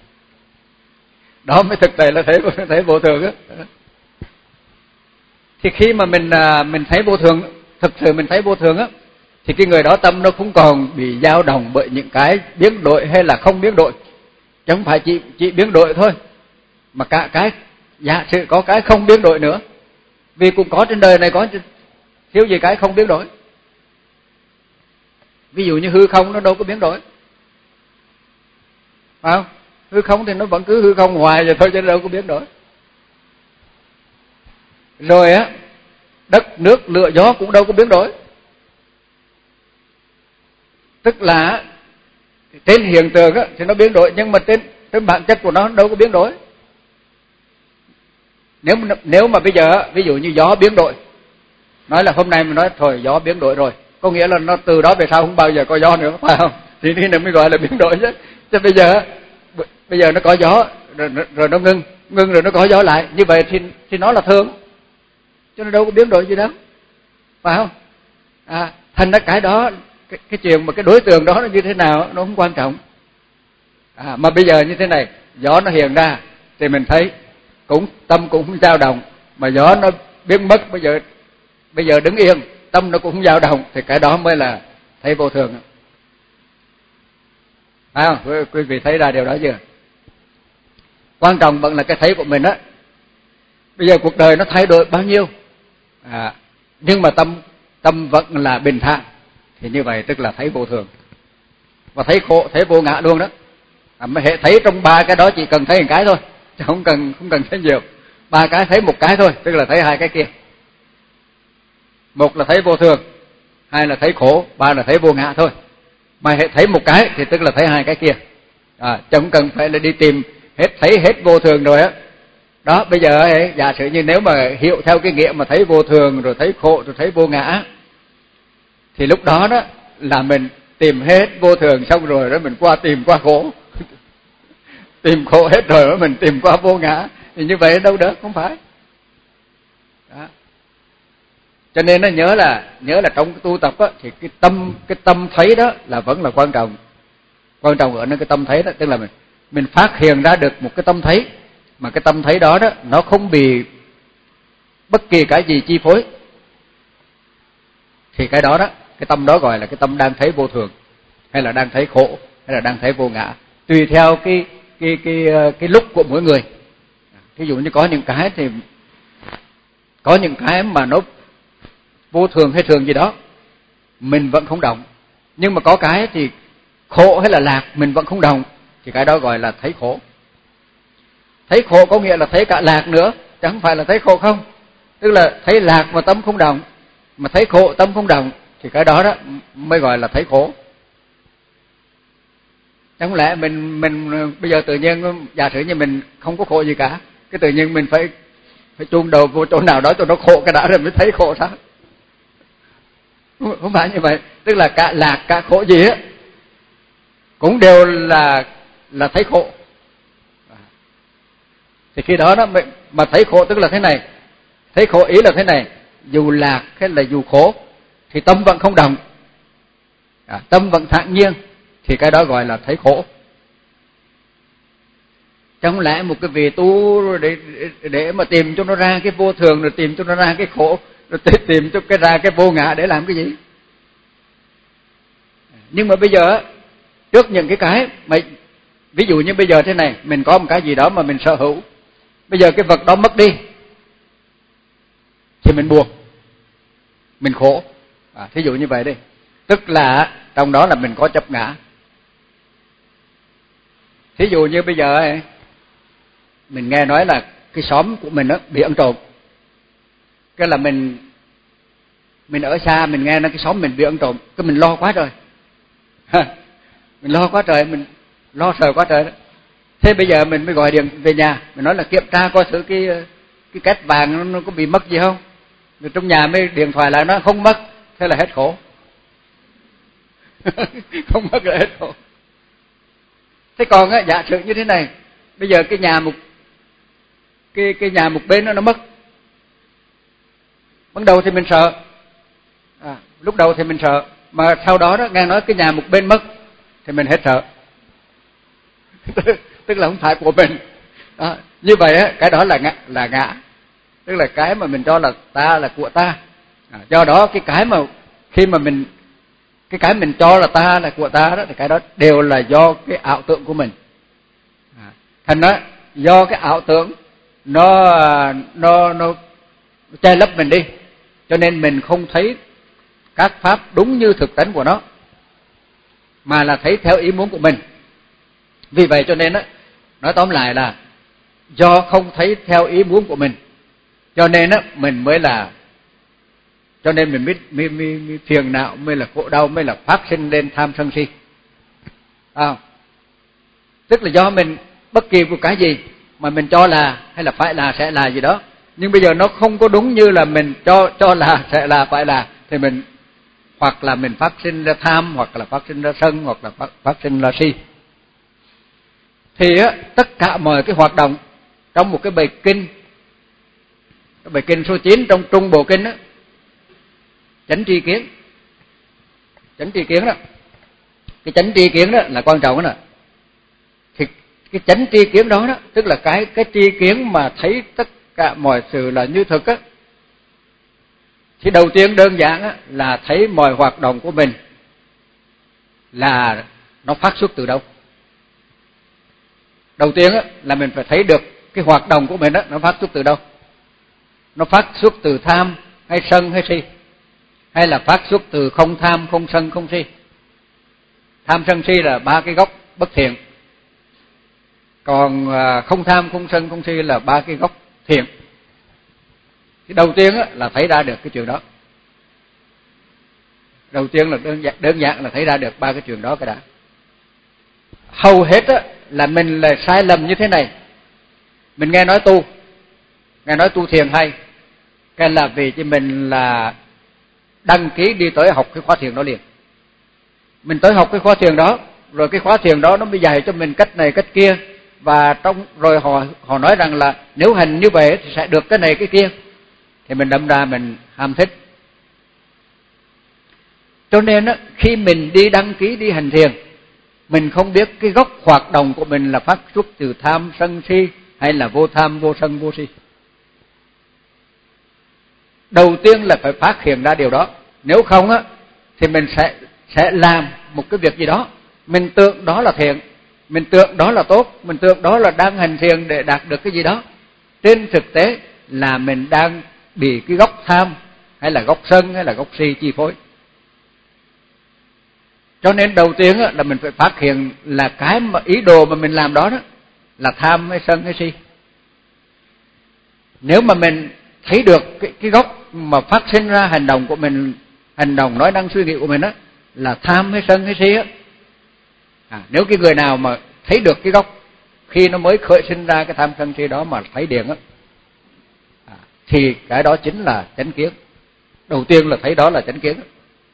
Đó mới thực tế là thấy thấy vô thường á. Thì khi mà mình mình thấy vô thường, thực sự mình thấy vô thường á, thì cái người đó tâm nó không còn bị dao động bởi những cái biến đổi hay là không biến đổi. Chứ không phải chỉ chỉ biến đổi thôi, mà cả cái giả sử có cái không biến đổi nữa. Vì cũng có trên đời này có thiếu gì cái không biến đổi. Ví dụ như hư không nó đâu có biến đổi, phải không? Hư không thì nó vẫn cứ hư không hoài vậy thôi chứ đâu có biến đổi. Rồi á, đất nước lửa gió cũng đâu có biến đổi. Tức là trên hiện tượng á thì nó biến đổi, nhưng mà trên trên bản chất của nó đâu có biến đổi. Nếu nếu mà bây giờ ví dụ như gió biến đổi, nói là hôm nay mình nói thôi gió biến đổi rồi, có nghĩa là nó từ đó về sau không bao giờ có gió nữa, phải không? Thìนี่mới gọi là biến đổi chứ. Chứ bây giờ bây giờ nó có gió rồi, rồi nó ngưng, ngưng rồi nó có gió lại, như vậy thì thì nó là thường, cho nên đâu có biến đổi gì đâu, phải không? À, thành ra cái đó, cái, cái chuyện mà cái đối tượng đó nó như thế nào nó không quan trọng. À, mà bây giờ như thế này, gió nó hiện ra thì mình thấy cũng tâm cũng không dao động, mà gió nó biến mất, bây giờ bây giờ đứng yên tâm nó cũng không dao động, thì cái đó mới là thấy vô thường. Phải không? Quý vị thấy ra điều đó chưa? Quan trọng vẫn là cái thấy của mình á. Bây giờ cuộc đời nó thay đổi bao nhiêu, à, nhưng mà tâm tâm vẫn là bình thản, thì như vậy tức là thấy vô thường và thấy khổ, thấy vô ngã luôn đó. À, mà hệ thấy trong ba cái đó chỉ cần thấy một cái thôi, chứ không cần không cần thấy nhiều. Ba cái thấy một cái thôi, tức là thấy hai cái kia. Một là thấy vô thường, hai là thấy khổ, ba là thấy vô ngã thôi. Mà hệ thấy một cái thì tức là thấy hai cái kia. À, chứ không cần phải là đi tìm hết thấy hết vô thường rồi á. Đó, bây giờ ấy, giả sử như nếu mà hiểu theo cái nghĩa mà thấy vô thường rồi thấy khổ rồi thấy vô ngã, thì lúc đó đó là mình tìm hết vô thường xong rồi đó mình qua tìm qua khổ. Tìm khổ hết rồi đó mình tìm qua vô ngã, thì như vậy đâu được, không phải. Đó. Cho nên nó nhớ là nhớ là trong cái tu tập á, thì cái tâm cái tâm thấy đó là vẫn là quan trọng. Quan trọng ở nơi cái tâm thấy đó, tức là mình mình phát hiện ra được một cái tâm thấy, mà cái tâm thấy đó đó nó không bị bất kỳ cái gì chi phối, thì cái đó đó, cái tâm đó gọi là cái tâm đang thấy vô thường, hay là đang thấy khổ, hay là đang thấy vô ngã, tùy theo cái cái cái cái lúc của mỗi người. Ví dụ như có những cái thì có những cái mà nó vô thường hay thường gì đó mình vẫn không động, nhưng mà có cái thì khổ hay là lạc mình vẫn không động, thì cái đó gọi là thấy khổ. Thấy khổ có nghĩa là thấy cả lạc nữa, chứ không phải là thấy khổ không. Tức là thấy lạc mà tâm không động, mà thấy khổ tâm không động, thì cái đó đó mới gọi là thấy khổ. Chẳng lẽ mình mình bây giờ tự nhiên giả sử như mình không có khổ gì cả, cái tự nhiên mình phải phải chôn đầu vô chỗ nào đó cho nó khổ cái đã rồi mới thấy khổ sao? Không phải như vậy. Tức là cả lạc cả khổ gì á cũng đều là là thấy khổ. Thì khi đó đó mà thấy khổ tức là thế này, thấy khổ ý là thế này, dù lạc hay là dù khổ thì tâm vẫn không động, à, tâm vẫn thản nhiên, thì cái đó gọi là thấy khổ. Chẳng lẽ một cái vị tu để để mà tìm cho nó ra cái vô thường, rồi tìm cho nó ra cái khổ, rồi tìm cho cái ra cái vô ngã để làm cái gì? Nhưng mà bây giờ trước những cái cái mà ví dụ như bây giờ thế này, mình có một cái gì đó mà mình sở hữu, bây giờ cái vật đó mất đi thì mình buồn, mình khổ. À, thí dụ như vậy đi, tức là trong đó là mình có chấp ngã. Thí dụ như bây giờ ấy, mình nghe nói là cái xóm của mình đó bị ăn trộm, cái là mình mình ở xa mình nghe nói cái xóm mình bị ăn trộm, cái mình lo quá trời. Mình lo quá trời, mình lo sợ quá trời đó. Thế bây giờ mình mới gọi điện về nhà, mình nói là kiểm tra coi thử cái cái két vàng nó, nó có bị mất gì không. Rồi trong nhà mới điện thoại lại nó không mất, thế là hết khổ. Không mất là hết khổ. Thế còn á, giả sử như thế này, bây giờ cái nhà một cái cái nhà một bên nó nó mất. Ban đầu thì mình sợ, à, lúc đầu thì mình sợ, mà sau đó đó nghe nói cái nhà một bên mất thì mình hết sợ. Tức là không phải của mình. Đó, như vậy á, cái đó là ngã, là ngã, tức là cái mà mình cho là ta là của ta. À, do đó cái cái mà khi mà mình cái cái mình cho là ta là của ta đó, thì cái đó đều là do cái ảo tưởng của mình. À, thành đó do cái ảo tưởng nó nó nó che lấp mình đi, cho nên mình không thấy các pháp đúng như thực tánh của nó, mà là thấy theo ý muốn của mình. Vì vậy cho nên á, nói tóm lại là do không thấy theo ý muốn của mình, cho nên á mình mới là cho nên mình mới, mới, mới, mới phiền não, mới là khổ đau, mới là phát sinh lên tham sân si. À, tức là do mình bất kỳ một cái gì mà mình cho là hay là phải là sẽ là gì đó, nhưng bây giờ nó không có đúng như là mình cho cho là sẽ là phải là, thì mình hoặc là mình phát sinh ra tham, hoặc là phát sinh ra sân, hoặc là phát, phát sinh ra si. Thì á, tất cả mọi cái hoạt động trong một cái bài kinh, cái bài kinh số chín trong Trung Bộ Kinh đó, chánh tri kiến. Chánh tri kiến đó, cái chánh tri kiến đó là quan trọng đó nè. Thì cái chánh tri kiến đó đó, tức là cái cái tri kiến mà thấy tất cả mọi sự là như thực á. Thì đầu tiên đơn giản á, là thấy mọi hoạt động của mình là nó phát xuất từ đâu. Đầu tiên á, là mình phải thấy được cái hoạt động của mình á, nó phát xuất từ đâu. Nó phát xuất từ tham hay sân hay si, hay là phát xuất từ không tham, không sân, không si. Tham sân si là ba cái gốc bất thiện, còn không tham, không sân, không si là ba cái gốc thiện. Thì đầu tiên á, là thấy ra được cái chuyện đó. Đầu tiên là đơn giản, đơn giản là thấy ra được ba cái chuyện đó cái đã. Hầu hết á, là mình là sai lầm như thế này. Mình nghe nói tu, nghe nói tu thiền hay, cái là vì cho mình là đăng ký đi tới học cái khóa thiền đó liền. Mình tới học cái khóa thiền đó, rồi cái khóa thiền đó nó mới dạy cho mình cách này cách kia, và trong rồi họ họ nói rằng là nếu hành như vậy thì sẽ được cái này cái kia, thì mình đâm ra mình ham thích. Cho nên á, khi mình đi đăng ký đi hành thiền, mình không biết cái gốc hoạt động của mình là phát xuất từ tham sân si hay là vô tham vô sân vô si. Đầu tiên là phải phát hiện ra điều đó. Nếu không á, thì mình sẽ sẽ làm một cái việc gì đó, mình tưởng đó là thiện, mình tưởng đó là tốt, mình tưởng đó là đang hành thiền để đạt được cái gì đó. Trên thực tế là mình đang bị cái gốc tham hay là gốc sân hay là gốc si chi phối. Cho nên đầu tiên là mình phải phát hiện là cái mà ý đồ mà mình làm đó, đó là tham hay sân hay si. Nếu mà mình thấy được cái, cái gốc mà phát sinh ra hành động của mình, hành động nói năng suy nghĩ của mình đó là tham hay sân hay si á, à, nếu cái người nào mà thấy được cái gốc khi nó mới khởi sinh ra cái tham sân si đó mà thấy điện á, à, thì cái đó chính là chánh kiến. Đầu tiên là thấy đó là chánh kiến.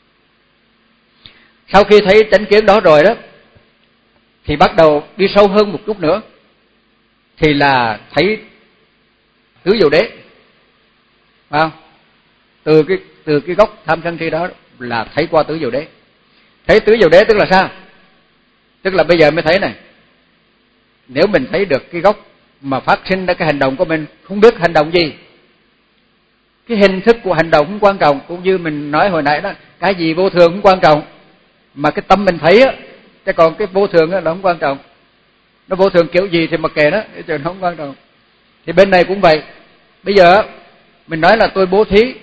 Sau khi thấy chánh kiến đó rồi đó, thì bắt đầu đi sâu hơn một chút nữa, thì là thấy tứ diệu đế, phải không? Từ cái từ cái gốc tham sân si đó là thấy qua tứ diệu đế. Thấy tứ diệu đế tức là sao? Tức là bây giờ mới thấy này, nếu mình thấy được cái gốc mà phát sinh ra cái hành động của mình, không biết hành động gì, cái hình thức của hành động không quan trọng, cũng như mình nói hồi nãy đó, cái gì vô thường không quan trọng, mà cái tâm mình thấy á, chứ còn cái vô thường á là không quan trọng. Nó vô thường kiểu gì thì mặc kệ nó, cái chuyện nó không quan trọng. Thì bên này cũng vậy. Bây giờ mình nói là tôi bố thí,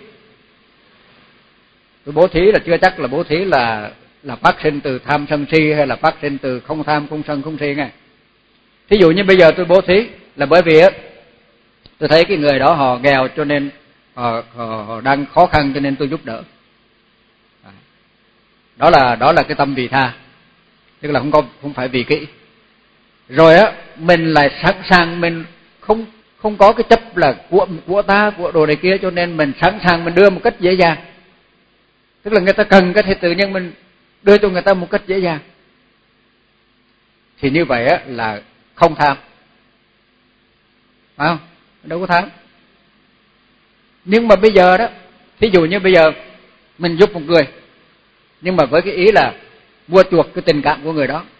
tôi bố thí là chưa chắc là bố thí là là phát sinh từ tham sân si hay là phát sinh từ không tham không sân không si nghe. Thí dụ như bây giờ tôi bố thí là bởi vì á, tôi thấy cái người đó họ nghèo cho nên họ, họ, họ đang khó khăn cho nên tôi giúp đỡ. Đó là đó là cái tâm vị tha, tức là không có không phải vì kỹ. Rồi á, mình lại sẵn sàng, mình không không có cái chấp là của của ta, của đồ này kia, cho nên mình sẵn sàng mình đưa một cách dễ dàng. Tức là người ta cần cái thì tự nhiên mình đưa cho người ta một cách dễ dàng. Thì như vậy á là không tham, phải không? Đâu có tham. Nhưng mà bây giờ đó, thí dụ như bây giờ mình giúp một người, nhưng mà với cái ý là mua chuộc cái tình cảm của người đó.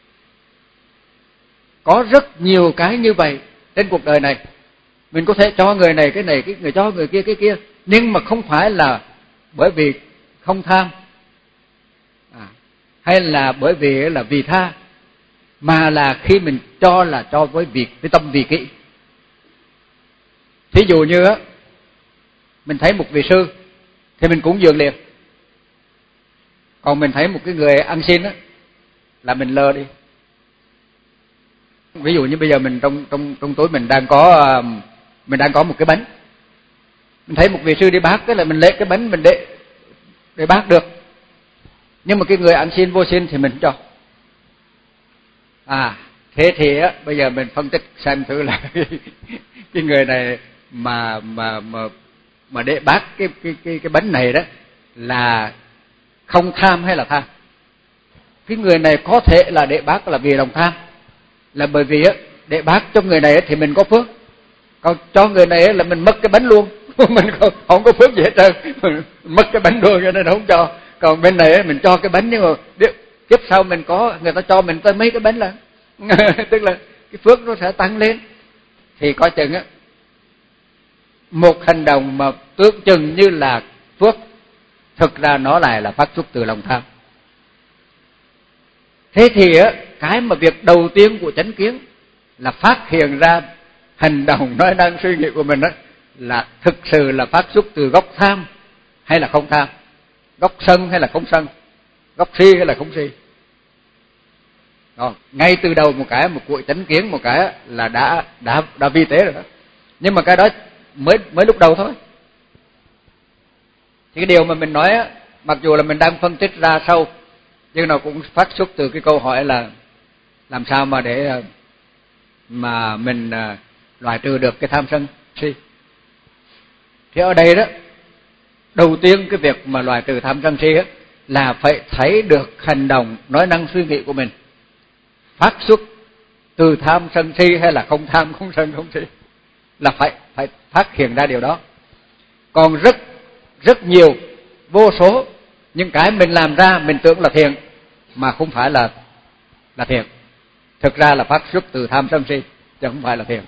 Có rất nhiều cái như vậy trên cuộc đời này. Mình có thể cho người này cái này, cái người cho người kia cái kia, nhưng mà không phải là bởi vì không tham, à, hay là bởi vì là vì tha, mà là khi mình cho là cho với việc với tâm vì kỹ. Thí dụ như á, mình thấy một vị sư thì mình cúng dường liền. Còn mình thấy một cái người ăn xin á là mình lơ đi. Ví dụ như bây giờ mình trong trong trong túi mình đang có mình đang có một cái bánh. Mình thấy một vị sư đi bác, cái là mình lấy cái bánh mình để để bác được. Nhưng mà cái người ăn xin vô xin thì mình không cho. À, thế thì á bây giờ mình phân tích xem thử là cái người này mà mà mà mà để bác cái cái cái cái bánh này đó là không tham hay là tham. Cái người này có thể là để bác là vì lòng tham, là bởi vì á để bác cho người này thì mình có phước, Còn cho người này là mình mất cái bánh luôn. Mình không, không có phước gì hết trơn, mình mất cái bánh luôn cho nên không cho. Còn bên này mình cho cái bánh, nhưng mà tiếp sau mình có, người ta cho mình tới mấy cái bánh lần. Tức là cái phước nó sẽ tăng lên. Thì coi chừng á, một hành động mà tưởng chừng như là phước, thực ra nó lại là phát xuất từ lòng tham. Thế thì á, cái mà việc đầu tiên của chánh kiến là phát hiện ra hành động, nói năng, suy nghĩ của mình đó là thực sự là phát xuất từ gốc tham hay là không tham, gốc sân hay là không sân, gốc si hay là không si. Đó, ngay từ đầu một cái, một cuộc chánh kiến một cái là đã đã đã vi tế rồi đó. Nhưng mà cái đó mới mới lúc đầu thôi. Thì cái điều mà mình nói á, mặc dù là mình đang phân tích ra sâu, nhưng nó cũng phát xuất từ cái câu hỏi là làm sao mà để mà mình loại trừ được cái tham sân si. Thì ở đây đó, đầu tiên cái việc mà loại trừ tham sân si á là phải thấy được hành động, nói năng, suy nghĩ của mình phát xuất từ tham sân si hay là không tham, không sân, không si, là phải phải phát hiện ra điều đó. Còn rất rất nhiều, vô số những cái mình làm ra mình tưởng là thiện mà không phải là là thiện, thực ra là phát xuất từ tham sân si chứ không phải là thiện.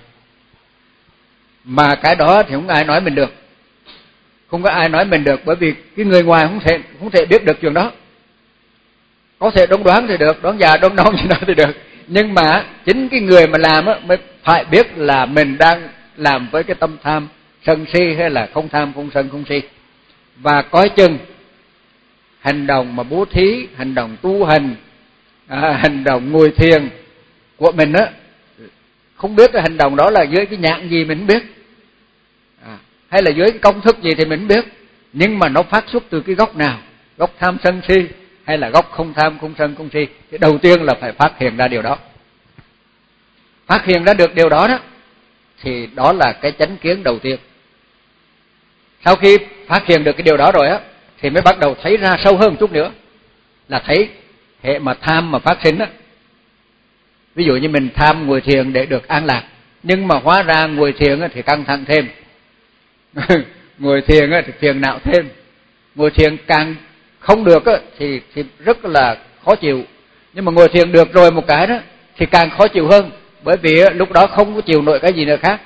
Mà cái đó thì không ai nói mình được, không có ai nói mình được, bởi vì cái người ngoài không thể không thể biết được chuyện đó. Có thể đoán đoán thì được, đoán già đoán non gì đó thì được, nhưng mà chính cái người mà làm á mới phải biết là mình đang làm với cái tâm tham sân si hay là không tham, không sân, không si. Và coi chừng hành động mà bố thí, hành động tu hành, à, hành động ngồi thiền của mình á, không biết cái hành động đó là dưới cái nhãn gì mình không biết, à, hay là dưới cái công thức gì thì mình không biết, nhưng mà nó phát xuất từ cái gốc nào, gốc tham sân si hay là gốc không tham, không sân, không si. Thì đầu tiên là phải phát hiện ra điều đó. Phát hiện ra được điều đó đó thì đó là cái chánh kiến đầu tiên. Sau khi phát hiện được cái điều đó rồi á thì mới bắt đầu thấy ra sâu hơn một chút nữa, là thấy hệ mà tham mà phát sinh á. Ví dụ như mình tham ngồi thiền để được an lạc, nhưng mà hóa ra ngồi thiền thì căng thẳng thêm. Ngồi thiền thì phiền não thêm. Ngồi thiền càng không được thì thì rất là khó chịu. Nhưng mà ngồi thiền được rồi một cái đó thì càng khó chịu hơn, bởi vì lúc đó không có chịu nổi cái gì nữa khác.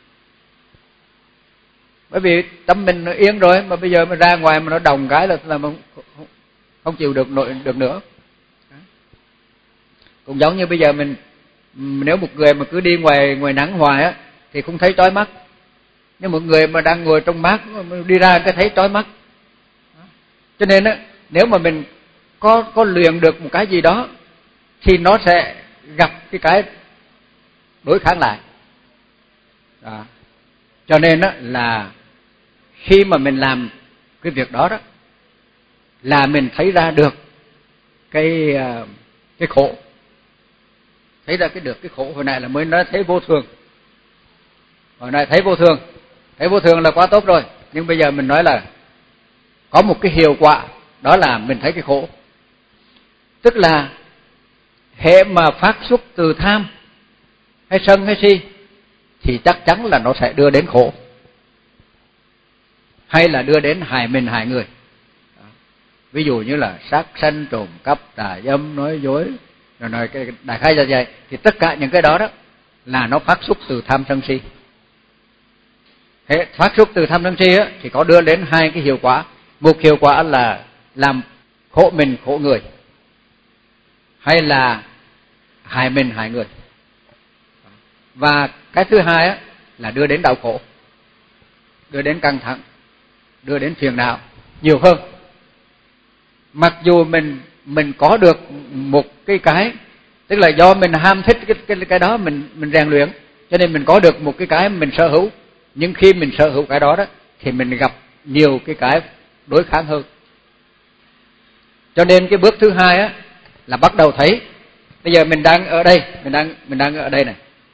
Bởi vì tâm mình nó yên rồi, mà bây giờ mà ra ngoài mà nó đồng cái là là không, không chịu được nổi được nữa. Cũng giống như bây giờ mình, nếu một người mà cứ đi ngoài ngoài nắng hoài á thì không thấy chói mắt, nhưng một người mà đang ngồi trong mát đi ra cái thấy chói mắt. Cho nên á, nếu mà mình có có luyện được một cái gì đó thì nó sẽ gặp cái cái đối kháng lại. Đó. Cho nên á là khi mà mình làm cái việc đó đó là mình thấy ra được cái cái khổ, thấy ra cái được cái khổ. Hồi nãy là mới nói thấy vô thường, hồi nãy thấy vô thường, thấy vô thường là quá tốt rồi, nhưng bây giờ mình nói là có một cái hiệu quả, đó là mình thấy cái khổ. Tức là hệ mà phát xuất từ tham hay sân hay si thì chắc chắn là nó sẽ đưa đến khổ, hay là đưa đến hại mình hại người. Ví dụ như là sát sanh, trộm cắp, tà dâm, nói dối, rồi nói cái đại khái ra vậy, thì tất cả những cái đó đó là nó phát xuất từ tham sân si. Thế phát xuất từ tham sân si á thì có đưa đến hai cái hiệu quả. Một hiệu quả là làm khổ mình khổ người, hay là hại mình hại người. Và cái thứ hai á là đưa đến đau khổ, đưa đến căng thẳng, đưa đến phiền não nhiều hơn. Mặc dù mình mình có được một cái cái, tức là do mình ham thích cái cái cái đó, mình mình rèn luyện, cho nên mình có được một cái cái mình sở hữu. Nhưng khi mình sở hữu cái đó đó thì mình gặp nhiều cái cái đối kháng hơn. Cho nên cái bước thứ hai á là bắt đầu thấy bây giờ mình đang ở đây, mình đang mình đang ở đây này,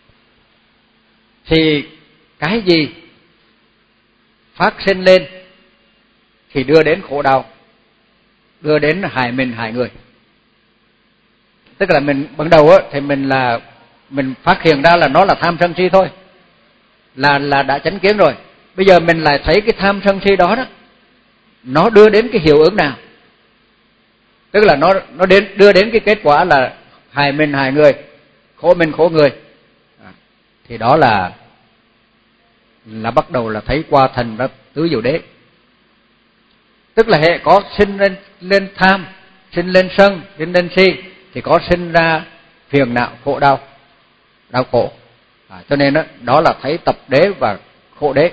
thì cái gì phát sinh lên thì đưa đến khổ đau, đưa đến hại mình hại người. Tức là mình ban đầu á thì mình là mình phát hiện ra là nó là tham sân si thôi, là là đã chánh kiến rồi. Bây giờ mình lại thấy cái tham sân si đó đó, nó đưa đến cái hiệu ứng nào? Tức là nó nó đến đưa đến cái kết quả là hại mình hại người, khổ mình khổ người. À, thì đó là là bắt đầu là thấy qua thành ra tứ diệu đế. Tức là hệ có sinh lên lên tham, sinh lên sân, sinh lên si thì có sinh ra phiền não, khổ đau, đau khổ. À, cho nên đó, đó là thấy tập đế và khổ đế.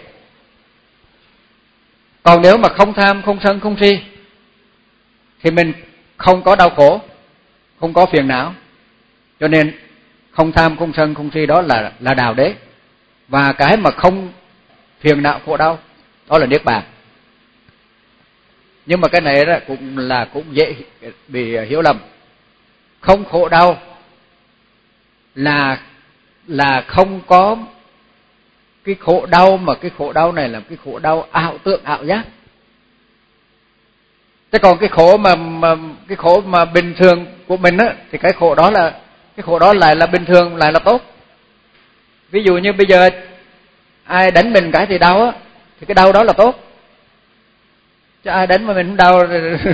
Còn nếu mà không tham, không sân, không si thì mình không có đau khổ, không có phiền não. Cho nên không tham, không sân, không si đó là là đạo đế. Và cái mà không phiền não khổ đau đó là niết bàn. Nhưng mà cái này đó cũng là cũng dễ bị hiểu lầm. Không khổ đau là là không có cái khổ đau, mà cái khổ đau này là cái khổ đau ảo tượng, ảo giác. Thế còn cái khổ mà, mà cái khổ mà bình thường của mình á thì cái khổ đó là cái khổ đó lại là bình thường, lại là tốt. Ví dụ như bây giờ ai đánh mình cái thì đau á, thì cái đau đó là tốt. Chứ ai đánh mà mình không đau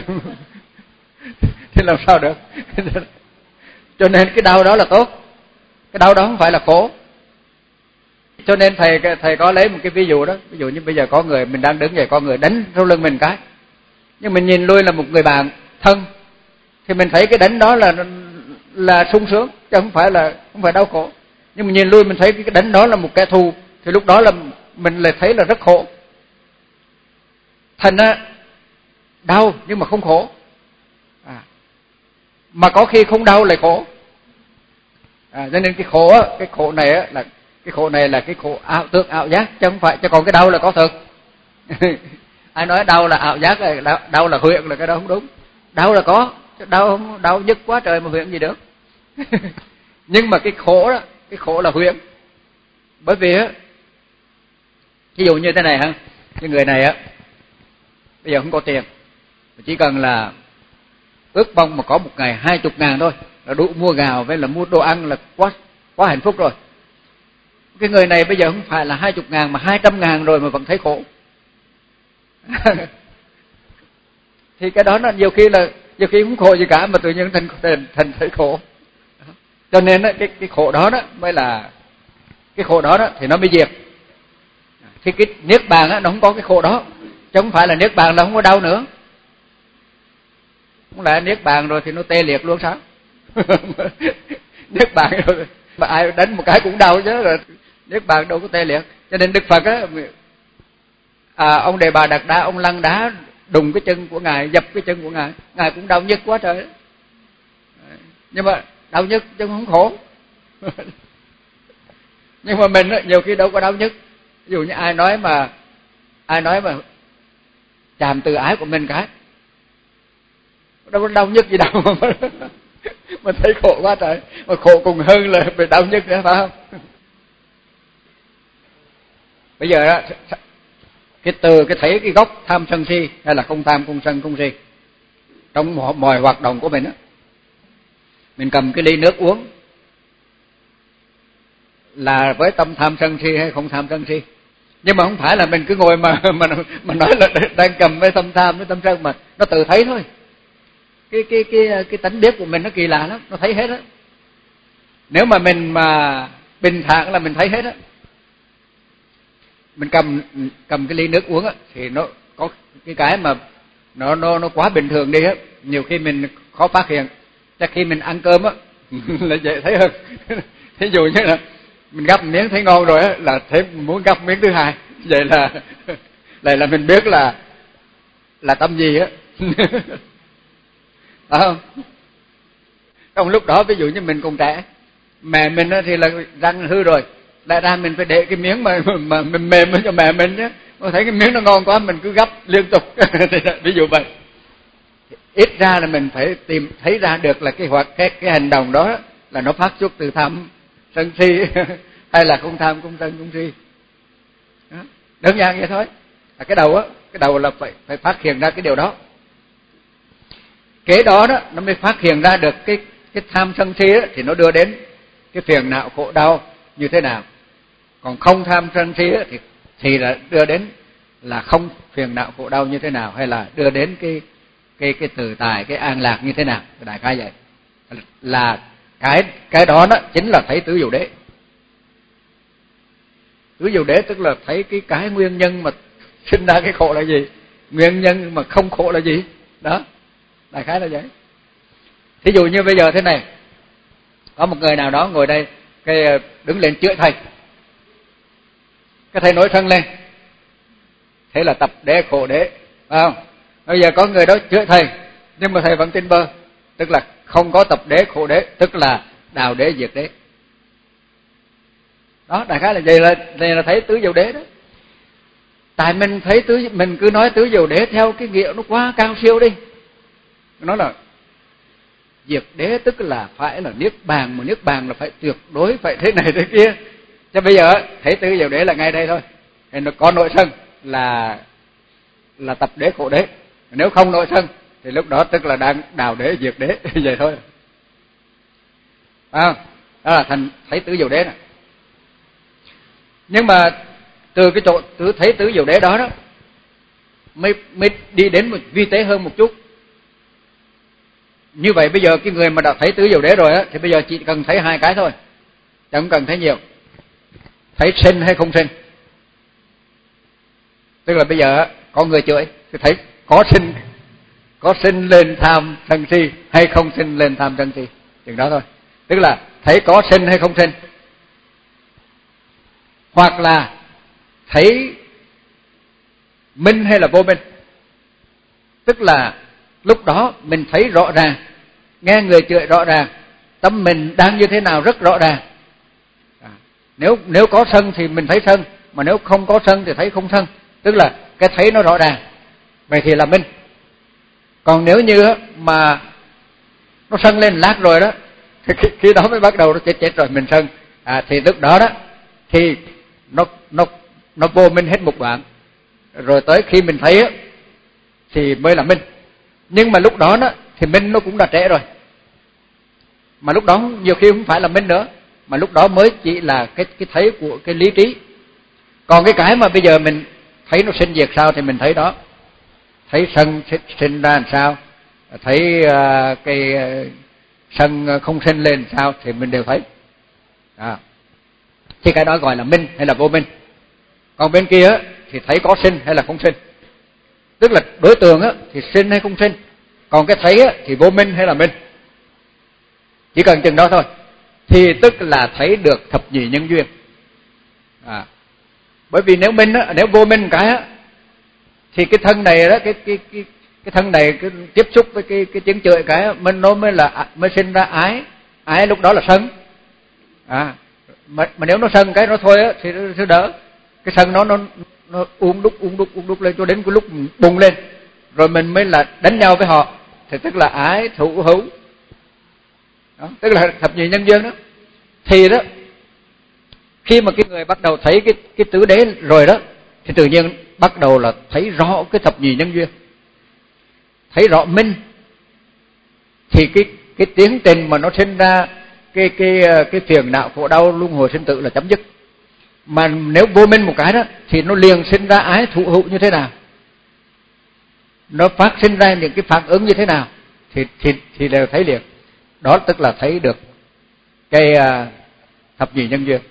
thì làm sao được. Cho nên cái đau đó là tốt, cái đau đó không phải là khổ. Cho nên thầy thầy có lấy một cái ví dụ đó. Ví dụ như bây giờ có người, mình đang đứng vậy, có người đánh sau lưng mình cái, nhưng mình nhìn lui là một người bạn thân, thì mình thấy cái đánh đó là là sung sướng, chứ không phải là không phải đau khổ. Nhưng mình nhìn lui mình thấy cái đánh đó là một kẻ thù, thì lúc đó là mình lại thấy là rất khổ. Thành ra đau nhưng mà không khổ, à, mà có khi không đau lại khổ. À, cho nên cái khổ á, cái khổ này á, là cái khổ này là cái khổ ảo tượng, ảo giác, chứ không phải, chứ còn cái đau là có thật. Ai nói đau là ảo giác, là đau, đau là huyễn, là cái đó không đúng. Đau là có, đau không đau nhức quá trời mà huyễn gì được. Nhưng mà cái khổ đó, cái khổ là huyễn. Bởi vì á, ví dụ như thế này ha, cái người này á bây giờ không có tiền, chỉ cần là ước mong mà có một ngày hai chục ngàn thôi là đủ mua gạo với là mua đồ ăn là quá quá hạnh phúc rồi. Cái người này bây giờ không phải là hai chục ngàn mà hai trăm ngàn rồi mà vẫn thấy khổ. Thì cái đó nó nhiều khi là nhiều khi không khổ gì cả mà tự nhiên thành thành, thành thấy khổ. Cho nên đó, cái cái khổ đó đó mới là cái khổ đó đó thì nó mới diệt. Thì cái niết bàn á nó không có cái khổ đó, chứ không phải là niết bàn là không có đau nữa. Không lẽ niết bàn rồi thì nó tê liệt luôn sao? Niết bàn rồi mà ai đánh một cái cũng đau chứ, rồi niết bàn đâu có tê liệt. Cho nên Đức Phật á, à, ông Đề Bà Đạt Đa, ông lăn đá đùng cái chân của ngài, dập cái chân của ngài, ngài cũng đau nhức quá trời. Nhưng mà đau nhức chứ không khổ. Nhưng mà mình á, nhiều khi đâu có đau nhức. Ví dụ như ai nói mà ai nói mà chàm từ ái của mình cái, đâu có đau nhức gì đâu mà mình thấy khổ quá trời, mà khổ cùng hơn là bị đau nhức nữa, phải không? Bây giờ đó, cái từ cái thấy cái gốc tham sân si hay là không tham không sân không si trong mọi, mọi hoạt động của mình á, mình cầm cái ly nước uống là với tâm tham sân si hay không tham sân si. Nhưng mà không phải là mình cứ ngồi mà mà mà nói là đang cầm với tâm tham với tâm sân, mà nó tự thấy thôi. Cái cái cái cái tánh biết của mình nó kỳ lạ lắm, nó thấy hết á. Nếu mà mình mà bình thản là mình thấy hết á. Mình cầm cầm cái ly nước uống á thì nó có cái cái mà nó nó nó quá bình thường đi á, nhiều khi mình khó phát hiện. Chắc khi mình ăn cơm á là dễ thấy hơn. Thí dụ như là mình gắp một miếng thấy ngon rồi á, là thấy muốn gắp miếng thứ hai, vậy là lại là mình biết là là tâm gì á. Phải không? Trong lúc đó ví dụ như mình còn trẻ, mẹ mình thì là răng hư rồi, lại ra mình phải để cái miếng mà mà mềm mềm cho mẹ mình nhé. Mà thấy cái miếng nó ngon quá mình cứ gắp liên tục. Ví dụ vậy. Ít ra là mình phải tìm thấy ra được là cái hoặc cái cái hành động đó là nó phát xuất từ tham sân si hay là không tham không sân không si. Đó. Đơn giản vậy thôi. Là cái đầu á, cái đầu là phải phải phát hiện ra cái điều đó. Kế đó đó nó mới phát hiện ra được cái cái tham sân si á, thì nó đưa đến cái phiền não khổ đau như thế nào. Còn không tham sân si thì thì là đưa đến là không phiền não khổ đau như thế nào, hay là đưa đến cái cái cái tự tại, cái an lạc như thế nào. Đại khái vậy. Là cái cái đó đó chính là thấy tứ diệu đế. Tứ diệu đế tức là thấy cái cái nguyên nhân mà sinh ra cái khổ là gì, nguyên nhân mà không khổ là gì. Đó, đại khái là vậy. Thí dụ như bây giờ thế này, có một người nào đó ngồi đây, cái đứng lên chửi thầy, cái thầy nổi sân lên, thế là tập đế khổ đế, phải không? Bây giờ có người đó chửi thầy, nhưng mà thầy vẫn tin bơ, tức là không có tập đế khổ đế, tức là đào đế diệt đế. Đó, đại khái là vậy, là này là thấy tứ diệu đế đó. Tại mình thấy tứ, mình cứ nói tứ diệu đế theo cái nghĩa nó quá cao siêu đi. Nó là diệt đế tức là phải là niết bàn, mà niết bàn là phải tuyệt đối, phải thế này thế kia. Cho bây giờ thấy tứ diệu đế là ngay đây thôi. Thì nó có nội sân là là tập đế khổ đế. Nếu không nội sân thì lúc đó tức là đang đào đế diệt đế vậy thôi. À, đó là thành thấy tứ diệu đế này. Nhưng mà từ cái chỗ tứ thấy tứ diệu đế đó đó mới mới đi đến một vi tế hơn một chút. Như vậy bây giờ cái người mà đã thấy tứ diệu đế rồi á thì bây giờ chỉ cần thấy hai cái thôi, chẳng cần thấy nhiều. Thấy sinh hay không sinh. Tức là bây giờ có người chửi thì thấy có sinh có sinh lên tham sân si hay không sinh lên tham sân si, chừng đó thôi. Tức là thấy có sinh hay không sinh. Hoặc là thấy minh hay là vô minh. Tức là lúc đó mình thấy rõ ràng, nghe người chửi rõ ràng, tâm mình đang như thế nào rất rõ ràng. À, nếu nếu có sân thì mình thấy sân, mà nếu không có sân thì thấy không sân. Tức là cái thấy nó rõ ràng, vậy thì là minh. Còn nếu như mà nó sân lên lát rồi đó, thì khi đó mới bắt đầu nó chết chết rồi mình sân. À, thì lúc đó đó thì nó nó nó vô minh hết một đoạn, rồi tới khi mình thấy á thì mới là minh. Nhưng mà lúc đó đó thì minh nó cũng đã trễ rồi, mà lúc đó nhiều khi không phải là minh nữa, mà lúc đó mới chỉ là cái cái thấy của cái lý trí. Còn cái cái mà bây giờ mình thấy nó sinh diệt sao thì mình thấy đó, thấy sân sinh ra làm sao, thấy uh, cái uh, sân không sinh lên sao thì mình đều thấy. À, thì cái đó gọi là minh hay là vô minh. Còn bên kia thì thấy có sinh hay là không sinh. Tức là đối tượng thì sinh hay không sinh, còn cái thấy thì vô minh hay là minh. Chỉ cần chừng đó thôi thì tức là thấy được thập nhị nhân duyên. À, bởi vì nếu minh nếu vô minh cái thì cái thân này đó, cái cái cái cái thân này cái tiếp xúc với cái cái tiếng chửi cái mình nó mới là mới sinh ra ái, ái lúc đó là sân. À, mà, mà nếu nó sân cái nó thôi á thì nó đỡ. Cái sân nó nó nó uống đúc uống đúc uống đúc lên cho đến cái lúc bùng lên, rồi mình mới là đánh nhau với họ, thì tức là ái thủ hữu. Đó, tức là thập nhị nhân duyên đó. Thì đó khi mà cái người bắt đầu thấy cái cái tứ đế rồi đó thì tự nhiên bắt đầu là thấy rõ cái thập nhị nhân duyên, thấy rõ minh, thì cái cái tiến trình mà nó sinh ra cái cái cái phiền não khổ đau luân hồi sinh tử là chấm dứt. Mà nếu vô minh một cái đó thì nó liền sinh ra ái thủ hữu như thế nào, nó phát sinh ra những cái phản ứng như thế nào thì thì thì đều thấy liền. Đó tức là thấy được cái uh, thập nhị nhân duyên.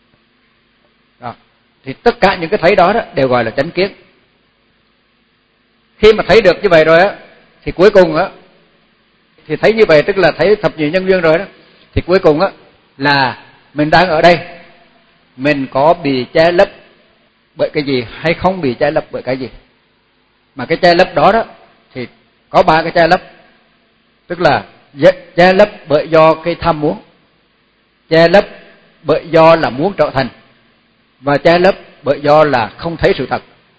Đó. Thì tất cả những cái thấy đó, đó đều gọi là chánh kiến. Khi mà thấy được như vậy rồi á thì cuối cùng á thì thấy như vậy tức là thấy thập nhị nhân duyên rồi đó, thì cuối cùng á là mình đang ở đây, mình có bị che lấp bởi cái gì hay không bị che lấp bởi cái gì. Mà cái che lấp đó đó thì có ba cái che lấp. Tức là che lấp bởi do cái tham muốn, che lấp bởi do là muốn trở thành, và che lấp bởi do là không thấy sự thật.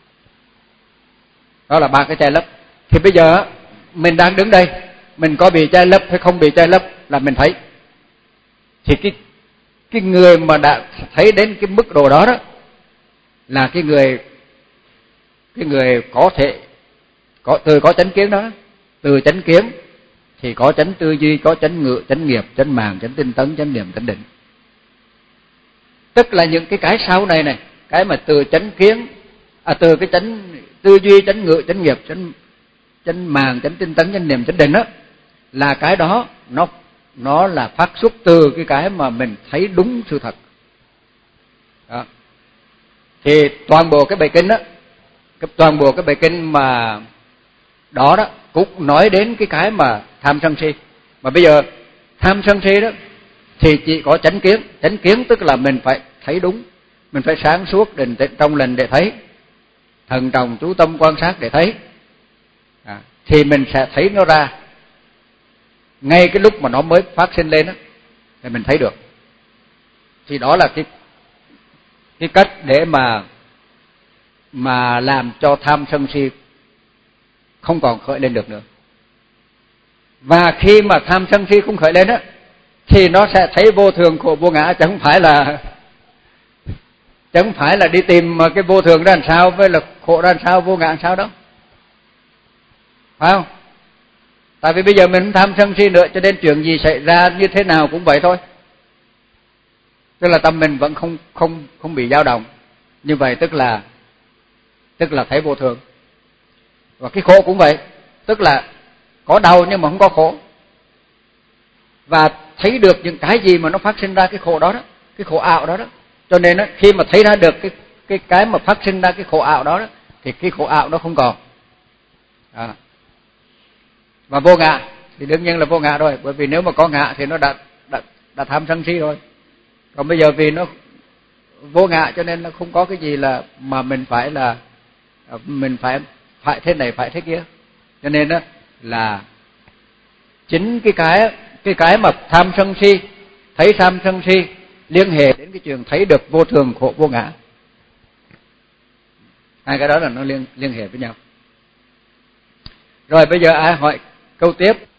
Đó là ba cái che lấp. Thì bây giờ mình đang đứng đây, mình có bị che lấp hay không bị che lấp là mình thấy. Thì cái cái người mà đã thấy đến cái mức độ đó đó là cái người cái người có thể có từ có chánh kiến đó, từ chánh kiến thì có chánh tư duy, có chánh ngự, chánh nghiệp, chánh mạng, chánh tinh tấn, chánh niệm, chánh định. tức là những cái cái sau này này, cái mà từ chánh kiến, à, từ cái chánh tư duy, chánh ngữ, chánh nghiệp, chánh chánh mạng, chánh tinh tấn, chánh niệm, chánh định đó, là cái đó nó nó là phát xuất từ cái cái mà mình thấy đúng sự thật. Đó. Thì toàn bộ cái bài kinh đó, cái toàn bộ cái bài kinh mà đó đó cũng nói đến cái cái mà tham sân si. Mà bây giờ tham sân si đó thì chỉ có chánh kiến, chánh kiến tức là mình phải thấy đúng, mình phải sáng suốt, định tĩnh trong lành để thấy, thần trọng chú tâm quan sát để thấy, à, thì mình sẽ thấy nó ra ngay cái lúc mà nó mới phát sinh lên đó, thì mình thấy được. Thì đó là cái cái cách để mà mà làm cho tham sân si không còn khởi lên được nữa. Và khi mà tham sân si không khởi lên á, thì nó sẽ thấy vô thường khổ vô ngã, chẳng phải là chẳng phải là đi tìm cái vô thường ra làm sao với là khổ ra làm sao, vô ngã làm sao đâu, phải không? Tại vì bây giờ mình không tham sân si nữa, cho nên chuyện gì xảy ra như thế nào cũng vậy thôi. Tức là tâm mình vẫn không không không bị dao động. Như vậy tức là tức là thấy vô thường. Và cái khổ cũng vậy, tức là có đau nhưng mà không có khổ. Và thấy được những cái gì mà nó phát sinh ra cái khổ đó đó, cái khổ ảo đó đó. Cho nên đó, khi mà thấy ra được cái cái cái mà phát sinh ra cái khổ ảo đó, đó thì cái khổ ảo nó không còn. À. Và vô ngã thì đương nhiên là vô ngã rồi, bởi vì nếu mà có ngã thì nó đã đã, đã tham sân si rồi. Còn bây giờ vì nó vô ngã cho nên nó không có cái gì là mà mình phải là mình phải phải thế này phải thế kia. Cho nên đó là chính cái cái cái cái mà tham sân si, thấy tham sân si liên hệ đến cái chuyện thấy được vô thường khổ vô ngã. Hai cái đó là nó liên liên hệ với nhau. Rồi bây giờ ai hỏi câu tiếp?